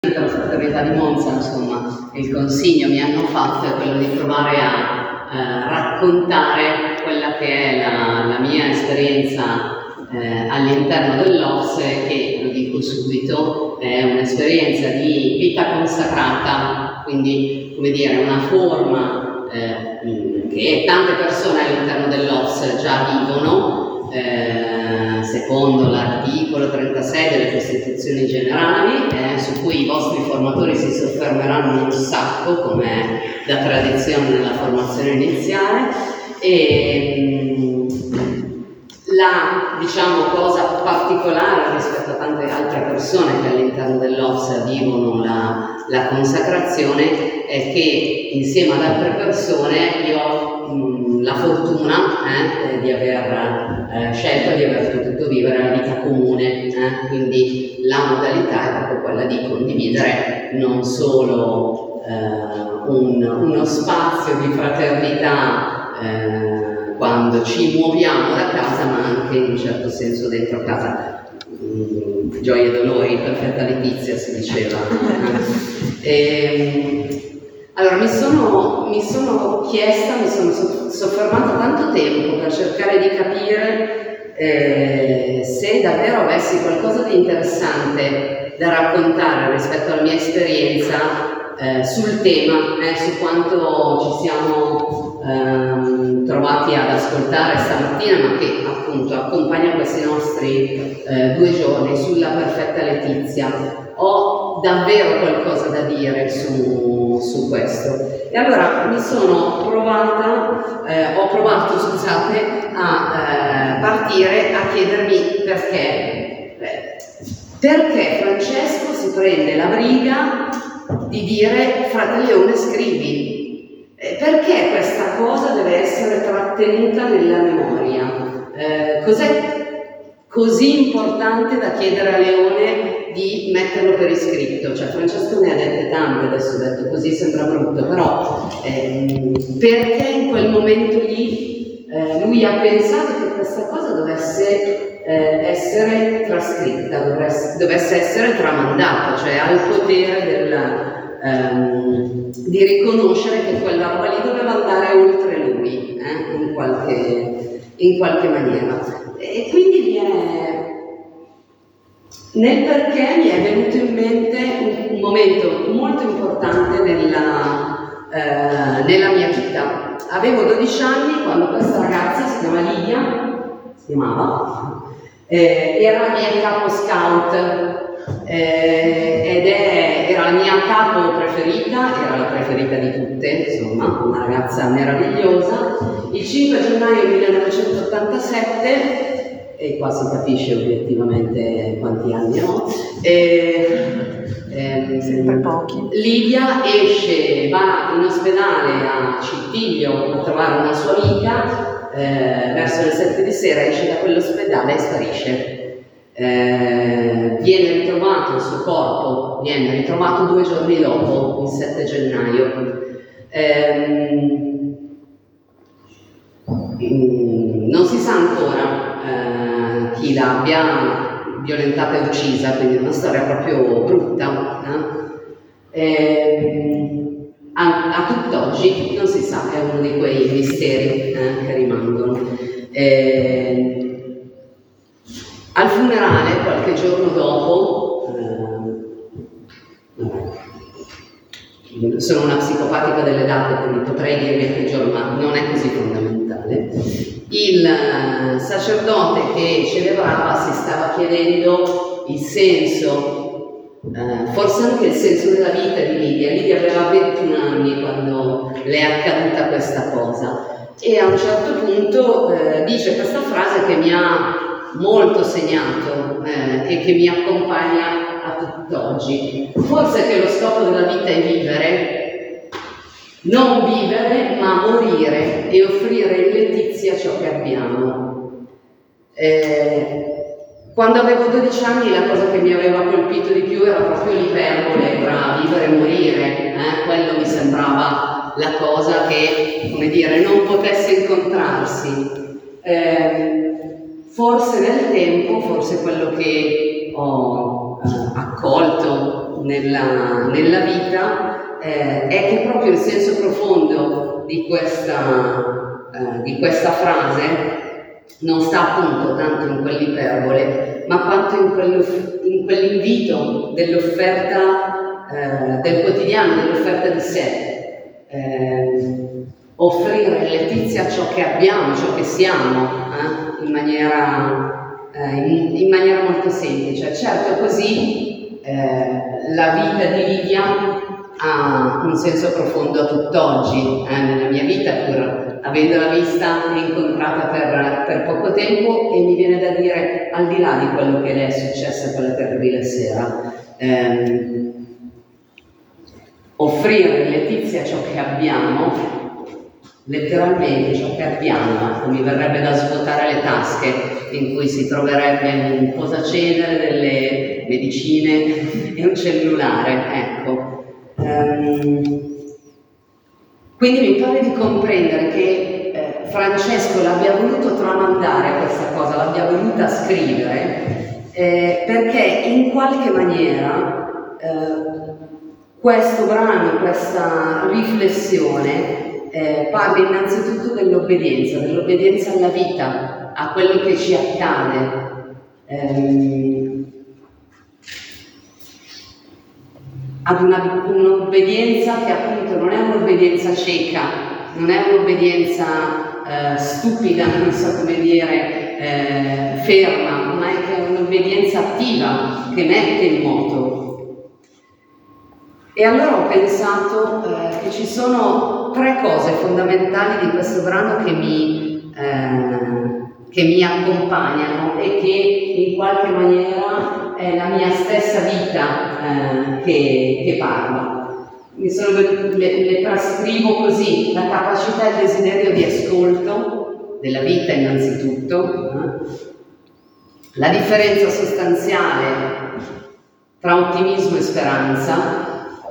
della fraternità di Monza, insomma, il consiglio mi hanno fatto è quello di provare a raccontare quella che è la mia esperienza all'interno dell'Ops, che, lo dico subito, è un'esperienza di vita consacrata, quindi, come dire, una forma che tante persone all'interno dell'Ops già vivono, secondo l'articolo 36 delle Costituzioni Generali, su cui i vostri formatori si soffermeranno un sacco, come da tradizione nella formazione iniziale. E la, diciamo, cosa particolare rispetto a tante altre persone che all'interno dell'Ops vivono la consacrazione è che insieme ad altre persone io ho la fortuna di aver scelto di aver potuto vivere la vita comune, quindi la modalità è proprio quella di condividere non solo uno spazio di fraternità quando ci muoviamo da casa, ma anche in un certo senso dentro casa. Gioia e dolori, perfetta Letizia si diceva. Allora mi sono chiesta, mi sono soffermata tanto tempo per cercare di capire se davvero avessi qualcosa di interessante da raccontare rispetto alla mia esperienza sul tema, su quanto ci siamo trovati ad ascoltare stamattina, ma che appunto accompagna questi nostri 2 giorni sulla perfetta Letizia. Ho davvero qualcosa da dire su questo. E allora ho provato, a partire a chiedermi perché Francesco si prende la briga di dire frate Leone scrivi. Perché questa cosa deve essere trattenuta nella memoria? Cos'è così importante da chiedere a Leone di metterlo per iscritto? Cioè Francesco ne ha dette tante, adesso ho detto così sembra brutto, però perché in quel momento lì lui ha pensato che questa cosa dovesse essere trascritta, dovesse essere tramandata, cioè ha il potere di riconoscere che quella roba lì doveva andare oltre lui, in qualche maniera. E quindi nel perché mi è venuto in mente un momento molto importante nella mia vita. Avevo 12 anni quando questa ragazza, si chiamava, era la mia capo scout, era la mia capo preferita, era la preferita di tutte, insomma, una ragazza meravigliosa. Il 5 gennaio 1987, e qua si capisce obiettivamente quanti anni ho, sempre pochi. Livia va in ospedale a Cittiglio a trovare una sua amica, verso le 7 di sera esce da quell'ospedale e sparisce. Viene ritrovato il suo corpo, viene ritrovato 2 giorni dopo, il 7 gennaio. Non si sa ancora chi l'abbia violentata e uccisa, quindi una storia proprio brutta. A tutt'oggi non si sa, è uno di quei misteri che rimangono. Al funerale, qualche giorno dopo, sono una psicopatica delle date, quindi potrei dirvi a che giorno, ma non è così fondamentale. Il sacerdote che celebrava si stava chiedendo il senso, forse anche il senso della vita di Livia. Livia aveva 21 anni quando le è accaduta questa cosa e a un certo punto dice questa frase che mi ha molto segnato e che mi accompagna a tutt'oggi. Forse che lo scopo della vita è vivere, non vivere ma morire e offrire in Letizia ciò che abbiamo. Quando avevo 12 anni la cosa che mi aveva colpito di più era proprio l'iperbole tra vivere e morire, quello mi sembrava la cosa che, come dire, non potesse incontrarsi. Forse nel tempo, forse quello che ho accolto nella vita è che proprio il senso profondo di questa frase non sta appunto tanto in quell'iperbole, ma quanto in quell'invito dell'offerta del quotidiano, dell'offerta di sé. Offrire Letizia ciò che abbiamo, ciò che siamo, in maniera molto semplice. Certo, così la vita di Livia ha un senso profondo a tutt'oggi. Nella mia vita, pur avendola vista e incontrata per poco tempo, e mi viene da dire, al di là di quello che le è successo quella terribile sera, offrire Letizia ciò che abbiamo, letteralmente ciò che abbiamo, mi verrebbe da svuotare le tasche in cui si troverebbe un posacenere, delle medicine e un cellulare, ecco. Quindi mi pare di comprendere che Francesco l'abbia voluto tramandare questa cosa, l'abbia voluta scrivere, perché in qualche maniera questo brano, questa riflessione parla innanzitutto dell'obbedienza alla vita, a quello che ci accade. Ad un'obbedienza che appunto non è un'obbedienza cieca, non è un'obbedienza stupida, non so come dire, ferma, ma è un'obbedienza attiva che mette in moto. E allora ho pensato che ci sono 3 cose fondamentali di questo brano che mi accompagnano e che in qualche maniera è la mia stessa vita che parla. Le trascrivo così: la capacità e il desiderio di ascolto della vita innanzitutto, la differenza sostanziale tra ottimismo e speranza,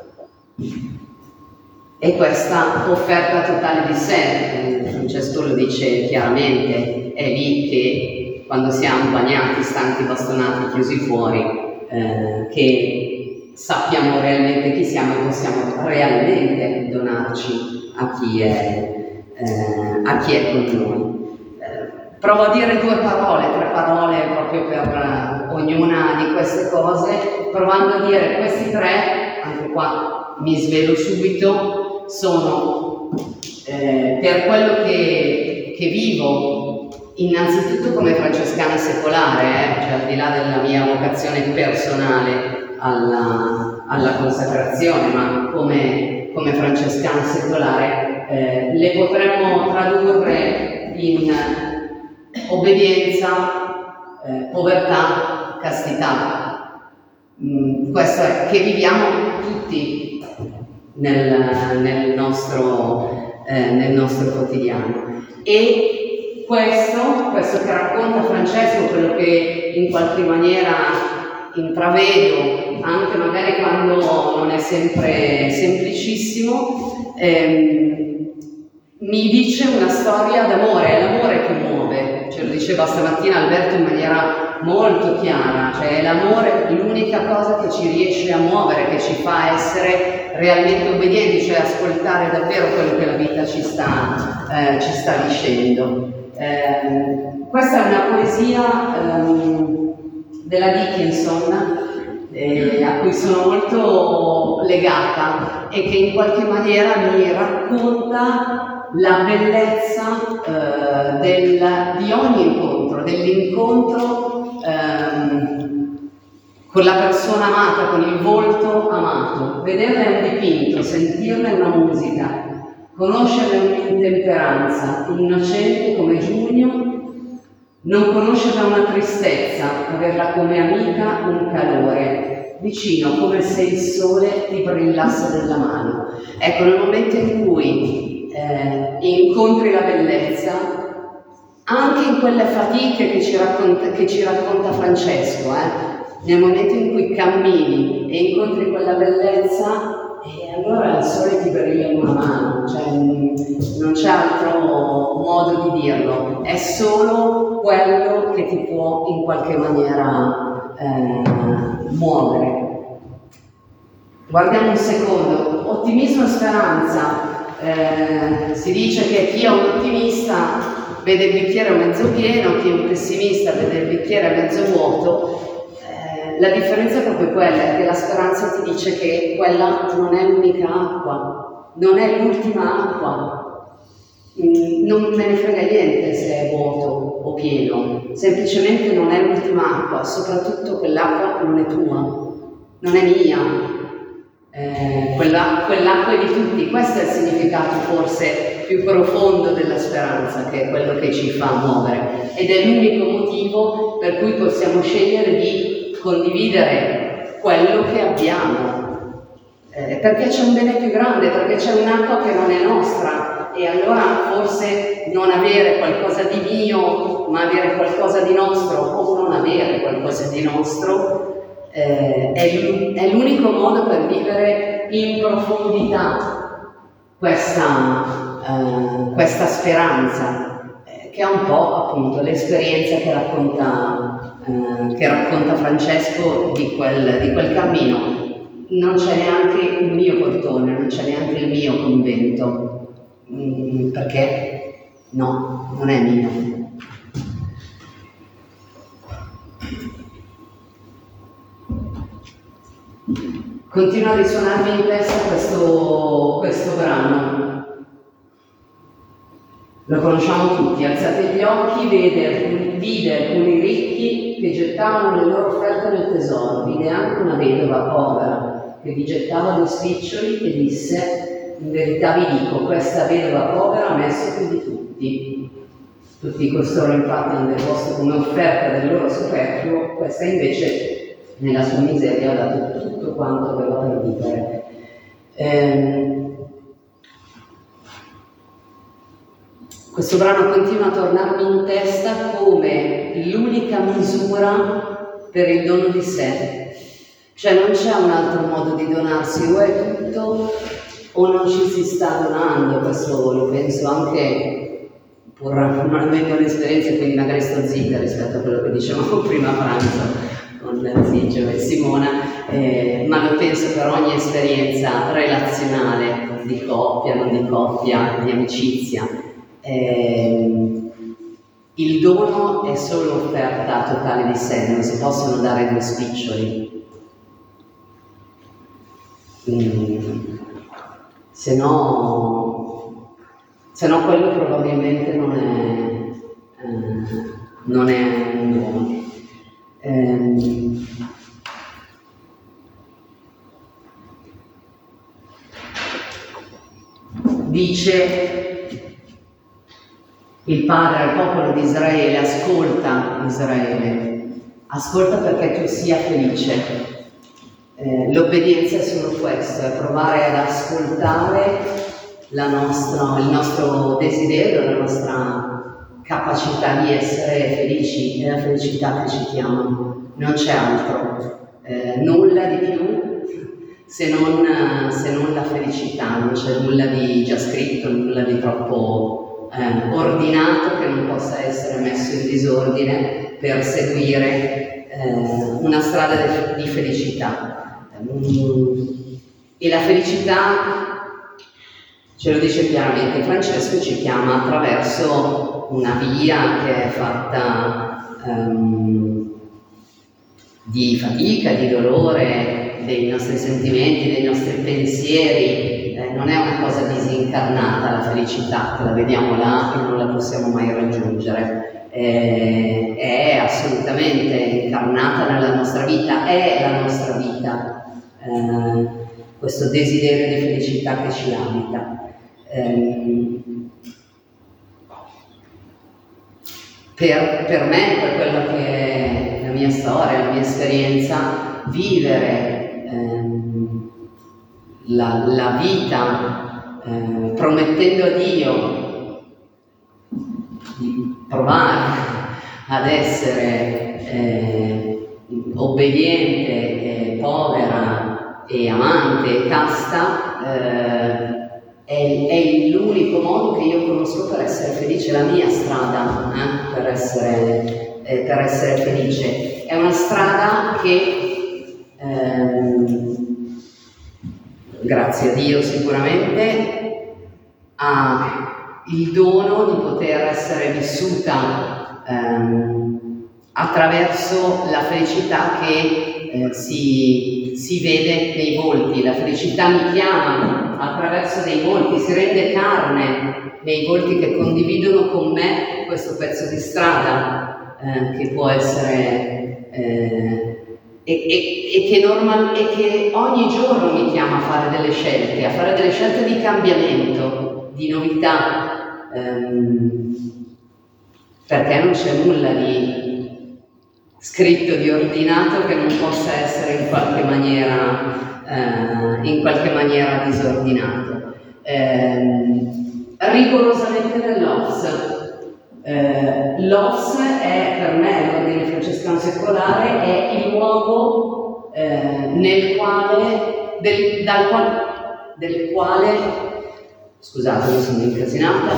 e questa offerta totale di sé. Francesco lo dice chiaramente, è lì che quando siamo bagnati, stanchi, bastonati, chiusi fuori, che sappiamo realmente chi siamo e possiamo realmente donarci a chi è con noi. Provo a dire 2 parole, 3 parole proprio per ognuna di queste cose, provando a dire questi 3, anche qua mi svelo subito, sono per quello che vivo innanzitutto come francescana secolare, cioè al di là della mia vocazione personale alla consacrazione, ma come francescana secolare, le potremmo tradurre in obbedienza, povertà, castità. Questo è che viviamo tutti nel nostro quotidiano. E questo che racconta Francesco, quello che in qualche maniera intravedo, anche magari quando non è sempre semplicissimo, mi dice una storia d'amore, è l'amore che muove. Ce lo diceva stamattina Alberto in maniera molto chiara, cioè è l'amore l'unica cosa che ci riesce a muovere, che ci fa essere realmente obbedienti, cioè ascoltare davvero quello che la vita ci sta dicendo. Questa è una poesia della Dickinson, a cui sono molto legata e che in qualche maniera mi racconta la bellezza di ogni incontro, dell'incontro con la persona amata, con il volto amato. Vederla è un dipinto, sentirla è una musica, conoscerla è un'intemperanza, innocente come giugno, non conoscerla una tristezza, averla come amica un calore, vicino come se il sole ti brillasse nella mano. Ecco, nel momento in cui incontri la bellezza, anche in quelle fatiche che ci racconta Francesco, nel momento in cui cammini e incontri quella bellezza, e allora il sole ti brilla in una mano, cioè non c'è altro modo di dirlo, è solo quello che ti può in qualche maniera muovere. Guardiamo un secondo, ottimismo e speranza. Si dice che chi è un ottimista vede il bicchiere mezzo pieno, chi è un pessimista vede il bicchiere mezzo vuoto. La differenza è proprio quella, che la speranza ti dice che quella non è l'unica acqua, non è l'ultima acqua. Non me ne frega niente se è vuoto o pieno, semplicemente non è l'ultima acqua, soprattutto quell'acqua non è tua, non è mia. Quell'acqua è di tutti. Questo è il significato forse più profondo della speranza, che è quello che ci fa muovere, ed è l'unico motivo per cui possiamo scegliere di condividere quello che abbiamo, perché c'è un bene più grande, perché c'è un'acqua che non è nostra, e allora forse non avere qualcosa di mio ma avere qualcosa di nostro, o non avere qualcosa di nostro, è l'unico modo per vivere in profondità questa speranza, che è un po' appunto l'esperienza che racconta Francesco di quel cammino. Non c'è neanche il mio portone, non c'è neanche il mio convento, perché no, non è mio. Continua a risuonarmi in testa questo brano. Lo conosciamo tutti. Alzate gli occhi, vide alcuni ricchi che gettavano le loro offerte nel tesoro. Vide anche una vedova povera che vi gettava due spiccioli e disse: in verità vi dico, questa vedova povera ha messo più di tutti. Tutti costoro infatti hanno deposto come offerta del loro superfluo, questa invece nella sua miseria ha dato tutto quanto aveva per vivere. Questo brano continua a tornarmi in testa come l'unica misura per il dono di sé. Cioè non c'è un altro modo di donarsi, o è tutto o non ci si sta donando. Questo lo penso anche, pur non avendo l'esperienza, quindi magari sto zitta rispetto a quello che dicevamo prima a pranzo con Zigio e Simona, ma lo penso per ogni esperienza relazionale, di coppia, non di coppia, di amicizia. Il dono è solo offerta totale di sé, non si possono dare due spiccioli. Se no quello probabilmente non è un dono. Dice il Padre al popolo di Israele: ascolta Israele, ascolta perché tu sia felice. L'obbedienza è solo questo, è provare ad ascoltare il nostro desiderio, la nostra capacità di essere felici, è la felicità che ci chiama, non c'è altro, nulla di più se non la felicità, non c'è nulla di già scritto, nulla di troppo ordinato che non possa essere messo in disordine per seguire una strada di felicità. E la felicità, ce lo dice chiaramente Francesco, ci chiama attraverso una via che è fatta di fatica, di dolore, dei nostri sentimenti, dei nostri pensieri. Non è una cosa disincarnata la felicità, che la vediamo là e non la possiamo mai raggiungere. È assolutamente incarnata nella nostra vita, è la nostra vita. Questo desiderio di felicità che ci abita. Per me, per quello che è la mia storia, la mia esperienza, vivere la vita promettendo a Dio di provare ad essere obbediente, povera e amante e casta, è l'unico modo che io conosco per essere felice, la mia strada per essere felice. È una strada che grazie a Dio sicuramente, ha il dono di poter essere vissuta attraverso la felicità che si vede nei volti. La felicità mi chiama attraverso dei volti, si rende carne nei volti che condividono con me questo pezzo di strada che può essere e che ogni giorno mi chiama a fare delle scelte di cambiamento, di novità, perché non c'è nulla di scritto, di ordinato che non possa essere in qualche maniera disordinato. Rigorosamente nell'OFS. L'OFS è per me, l'Ordine Francescano Secolare, è il luogo del quale, scusate, mi sono incasinata,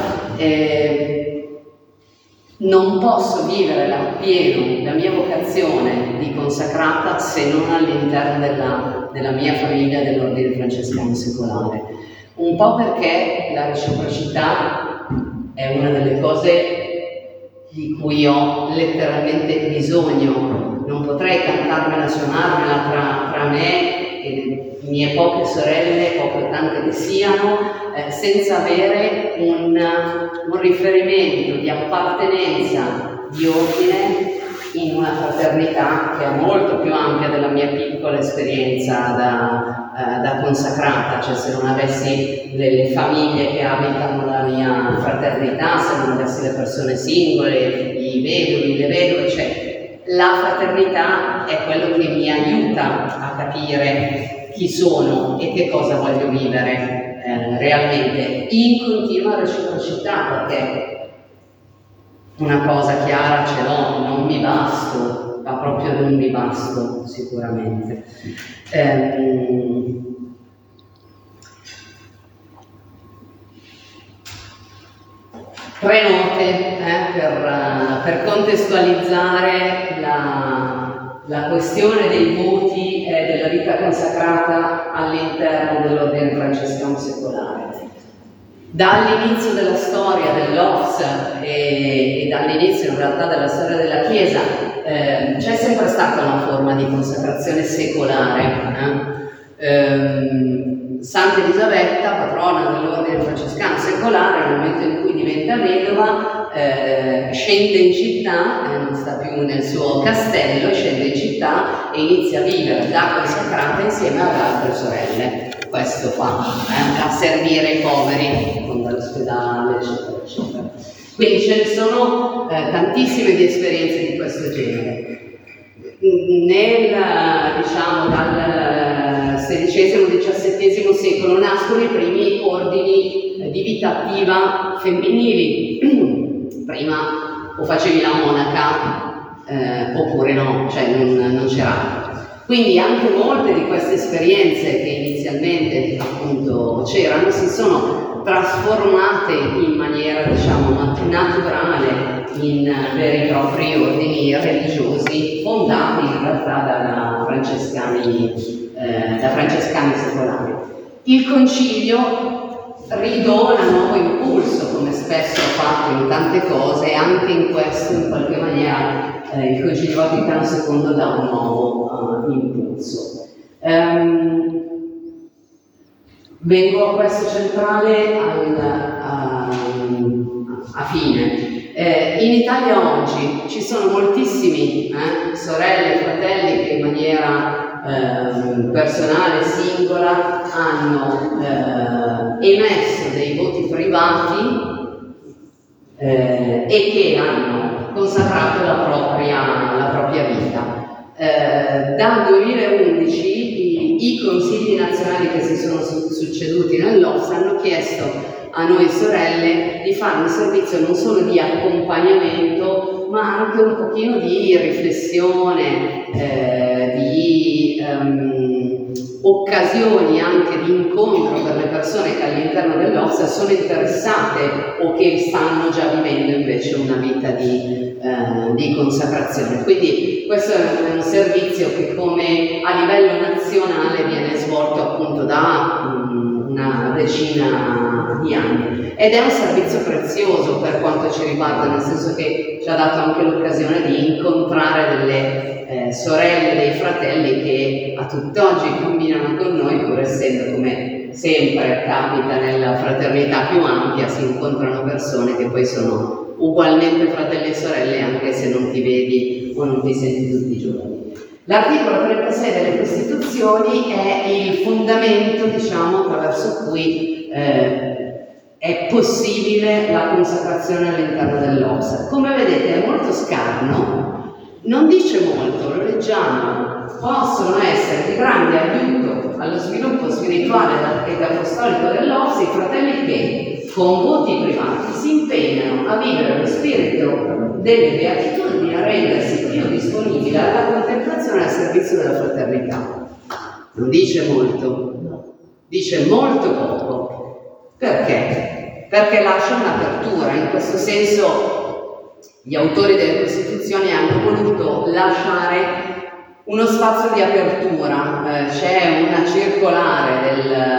non posso vivere appieno la mia vocazione di consacrata se non all'interno della mia famiglia dell'Ordine Francescano Secolare. Un po' perché la reciprocità è una delle cose di cui ho letteralmente bisogno. Non potrei cantarmela, suonarmela tra me e le mie poche sorelle, poche o tante che siano, senza avere un riferimento di appartenenza, di ordine in una fraternità che è molto più ampia della mia piccola esperienza da consacrata. Cioè, se non avessi le famiglie che abitano la mia fraternità, se non avessi le persone singole, i vedovi, le vedove, cioè la fraternità è quello che mi aiuta a capire chi sono e che cosa voglio vivere realmente, in continua reciprocità, perché una cosa chiara ce l'ho, non mi basto, ma proprio non mi basto sicuramente. Tre note per contestualizzare la questione dei voti e della vita consacrata all'interno dell'Ordine Francescano Secolare. Dall'inizio della storia dell'OFS e dall'inizio in realtà della storia della Chiesa c'è sempre stata una forma di consacrazione secolare. Santa Elisabetta, patrona dell'Ordine Francescano Secolare, nel momento in cui diventa vedova, scende in città, non sta più nel suo castello, scende in città e inizia a vivere da consacrata insieme alle altre sorelle. Questo fa, a servire i poveri, con dall'ospedale, eccetera, eccetera. Quindi ce ne sono tantissime di esperienze di questo genere. Dal XVI-XVII secolo nascono i primi ordini di vita attiva femminili. Prima o facevi la monaca oppure no, cioè non c'era. Quindi anche molte di queste esperienze che inizialmente appunto c'erano si sono trasformate in maniera naturale in veri e propri ordini religiosi fondati in realtà da francescani secolari. Il Concilio ridona nuovo impulso, come spesso ha fatto in tante cose, e anche in questo in qualche maniera il Concilio Vaticano II dà un nuovo impulso. Vengo a questo centrale a fine. In Italia oggi ci sono moltissimi sorelle e fratelli che in maniera personale, singola, hanno emesso dei voti privati e che hanno consacrato la propria vita. Dal 2011 i consigli nazionali che si sono succeduti nell'OFS hanno chiesto a noi sorelle di fare un servizio non solo di accompagnamento, ma anche un pochino di riflessione, occasioni anche di incontro per le persone che all'interno dell'Ops sono interessate o che stanno già vivendo invece una vita di consacrazione. Quindi questo è un servizio che come a livello nazionale viene svolto appunto da una decina di anni ed è un servizio prezioso per quanto ci riguarda, nel senso che ci ha dato anche l'occasione di incontrare delle sorelle, dei fratelli che a tutt'oggi camminano con noi, pur essendo, come sempre capita nella fraternità più ampia, si incontrano persone che poi sono ugualmente fratelli e sorelle anche se non ti vedi o non ti senti tutti i giorni. L'articolo 36 delle Costituzioni è il fondamento, diciamo, attraverso cui è possibile la consacrazione all'interno dell'Ops. Come vedete è molto scarno, non dice molto, lo leggiamo. Possono essere di grande aiuto allo sviluppo spirituale ed apostolico dell'Ops i fratelli che, con voti privati, si impegnano a vivere lo spirito delle beatitudini, a rendersi più disponibile alla contemplazione e al servizio della fraternità. Non dice molto, dice molto poco. Perché? Perché lascia un'apertura. In questo senso gli autori delle Costituzioni hanno voluto lasciare uno spazio di apertura. C'è una circolare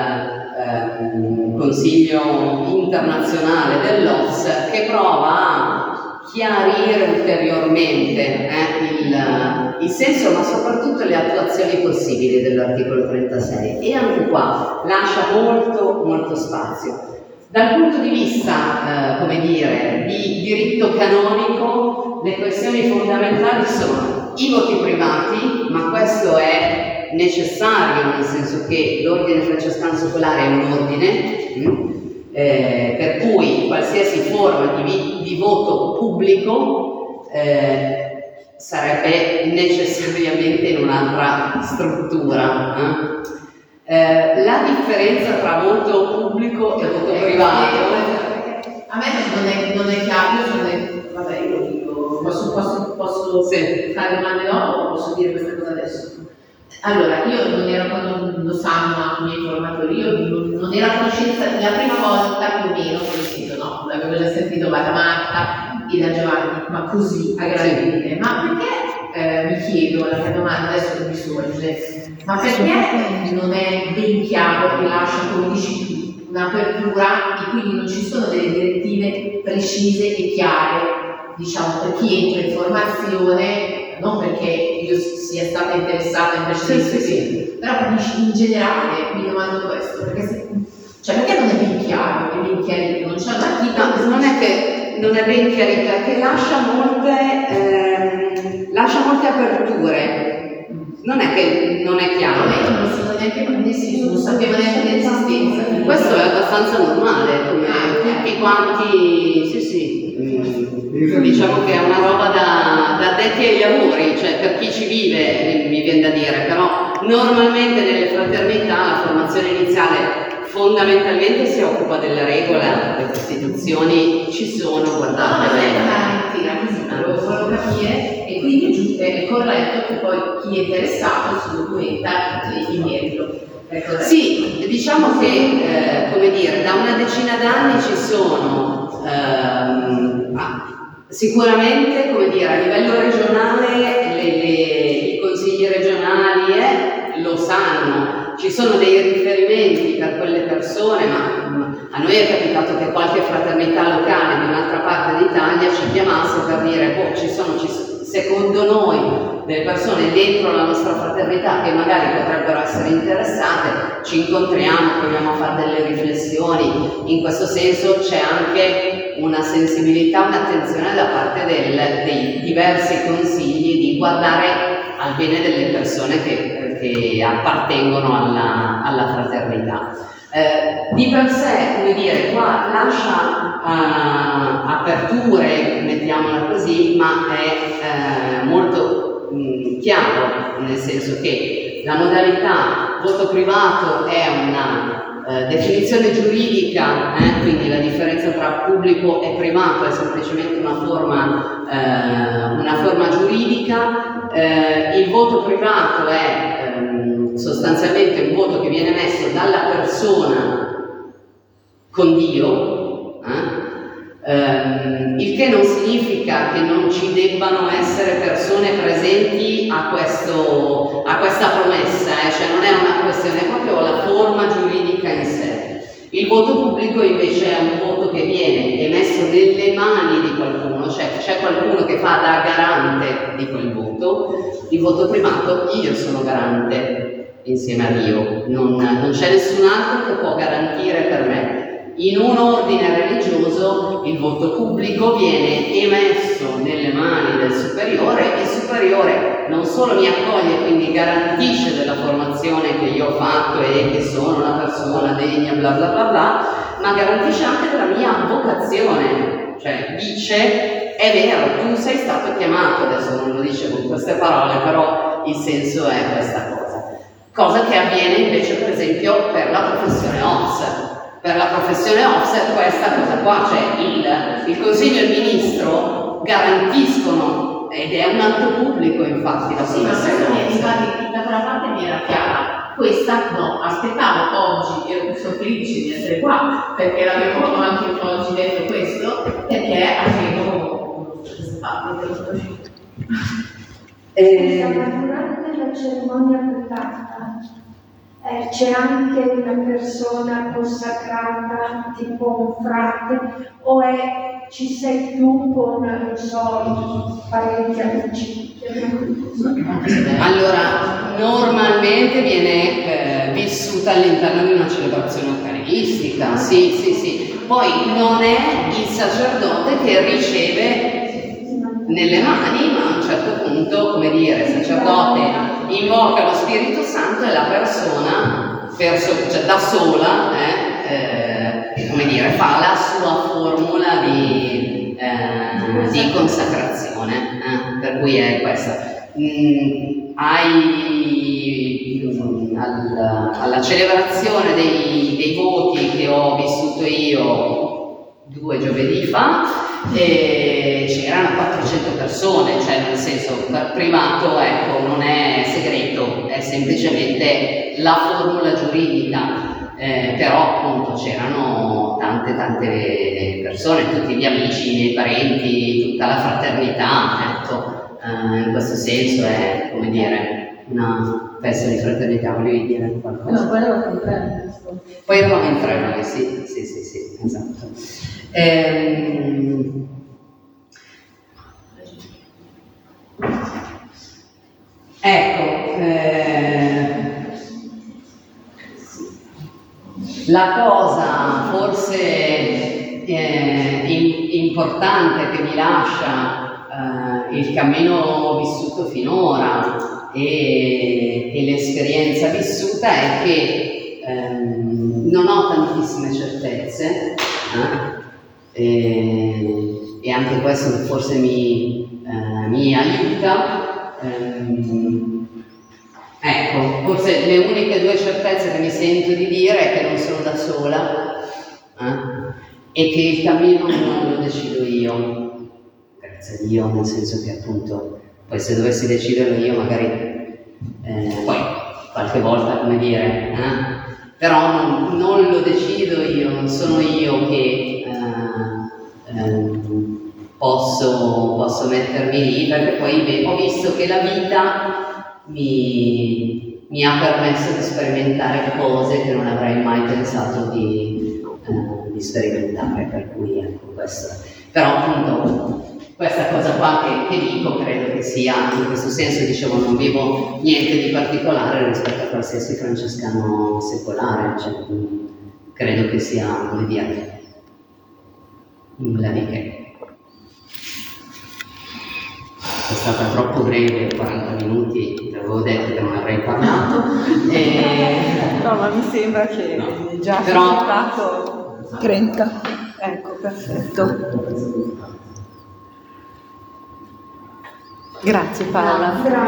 del Consiglio internazionale dell'Ops che prova a chiarire ulteriormente il senso, ma soprattutto le attuazioni possibili dell'articolo 36, e anche qua lascia molto spazio. Dal punto di vista, come dire, di diritto canonico, le questioni fondamentali sono i voti privati, ma questo è necessario, nel senso che l'ordine francescano secolare è un ordine, per cui qualsiasi forma di voto pubblico sarebbe necessariamente in un'altra struttura. La differenza tra voto pubblico e voto privato, a me non è chiaro. Vabbè, io lo dico, posso sì. fare domande dopo o posso dire questa cosa adesso? Allora, io non ero, quando lo sanno anche i miei formatori, io non ero a conoscenza la prima volta più o meno, che ho sentito, no, l'avevo già sentito da Marta e da Giovanni, ma così a grandi linee. Ma perché, mi chiedo, la mia domanda adesso mi sorge, ma perché non è ben chiaro e lascia, come dici tu, un'apertura e quindi non ci sono delle direttive precise e chiare, diciamo, per chi entra in formazione, non perché io sia stata interessata in precedenza, però in generale mi domando questo, perché non è ben chiaro, è ben chiarito, non c'è un articolo. No, non è che non è ben chiarito, è che lascia molte aperture. Non è che non è chiaro. Io non lo so neanche prendessi, non sapevo neanche dell'esistenza. Questo è abbastanza normale, come tutti quanti, sì. Diciamo che è una roba da addetti ai lavori, cioè per chi ci vive mi viene da dire, però normalmente nelle fraternità la formazione iniziale fondamentalmente si occupa della regola, le Costituzioni ci sono, guardate bene. Volevo capire, e quindi è corretto che poi chi è interessato si documenta in merito. Sì, diciamo che, come dire, da una decina d'anni ci sono sicuramente, come dire, a livello regionale i consigli regionali lo sanno. Ci sono dei riferimenti per quelle persone, ma a noi è capitato che qualche fraternità locale di un'altra parte d'Italia ci chiamasse per dire ci sono secondo noi delle persone dentro la nostra fraternità che magari potrebbero essere interessate, ci incontriamo, proviamo a fare delle riflessioni. In questo senso c'è anche una sensibilità, un'attenzione da parte dei diversi consigli di guardare al bene delle persone che appartengono alla fraternità. Di per sé, come dire, qua lascia aperture, mettiamola così, ma è molto chiaro, nel senso che la modalità voto privato è una definizione giuridica, quindi la differenza tra pubblico e privato è semplicemente una forma giuridica. Il voto privato è sostanzialmente un voto che viene messo dalla persona con Dio, il che non significa che non ci debbano essere persone presenti a questa promessa, cioè non è una questione, è proprio la forma giuridica in sé. Il voto pubblico invece è un voto che viene emesso nelle mani di qualcuno, cioè c'è qualcuno che fa da garante di quel voto. Il voto primato, io sono garante insieme a Dio, non c'è nessun altro che può garantire per me. In un ordine religioso il voto pubblico viene emesso nelle mani del superiore, il superiore non solo mi accoglie, quindi garantisce della formazione che io ho fatto e che sono una persona degna, bla bla bla bla, ma garantisce anche della mia vocazione, cioè dice è vero, tu sei stato chiamato, adesso non lo dice con queste parole, però il senso è questa cosa che avviene invece per esempio per la professione OPS. Per la professione OPS è questa cosa qua, cioè il Consiglio e il Ministro garantiscono, ed è un atto pubblico infatti la sì, ma professione questo OPS. da quella parte mi era chiara, questa no, aspettavo oggi, io sono felice di essere qua, perché l'avevo anche oggi detto questo, perché avevo questa parte dello conosciuto. Durante la cerimonia privata c'è anche una persona consacrata, tipo un frate, o ci sei tu con, non so, parenti, amici? Allora, normalmente viene vissuta all'interno di una celebrazione eucaristica, sì. Poi non è il sacerdote che riceve nelle mani, ma a un certo punto, come dire, il sacerdote invoca lo Spirito Santo e la persona cioè da sola come dire, fa la sua formula di consacrazione, per cui è questa. Alla celebrazione dei voti che ho vissuto io 2 giovedì fa, c'erano 400 persone, cioè nel senso per privato, ecco, non è segreto, è semplicemente la formula giuridica, però appunto c'erano tante persone, tutti gli amici, i miei parenti, tutta la fraternità, ecco, in questo senso è, come dire, una festa di fraternità. Volevi dire qualcosa? No, poi eravamo in 3. Poi eravamo in 3 noi, sì, esatto. La cosa forse importante che mi lascia il cammino vissuto finora e l'esperienza vissuta è che non ho tantissime certezze, e anche questo forse mi aiuta. Ecco, forse le uniche 2 certezze che mi sento di dire è che non sono da sola e che il cammino non lo decido io, grazie a Dio, nel senso che appunto poi se dovessi deciderlo io magari poi qualche volta, come dire, però non lo decido io, non sono io che posso mettermi lì, perché poi ho visto che la vita mi ha permesso di sperimentare cose che non avrei mai pensato di sperimentare, per cui ecco questo. Però appunto questa cosa qua che dico credo che sia, in questo senso dicevo, non vivo niente di particolare rispetto a qualsiasi francescano secolare, cioè, credo che sia, come dire, nulla di che. È stata troppo breve, 40 minuti, avevo detto che non avrei parlato. No, ma mi sembra che già però 30. Ecco, perfetto. Grazie Paola.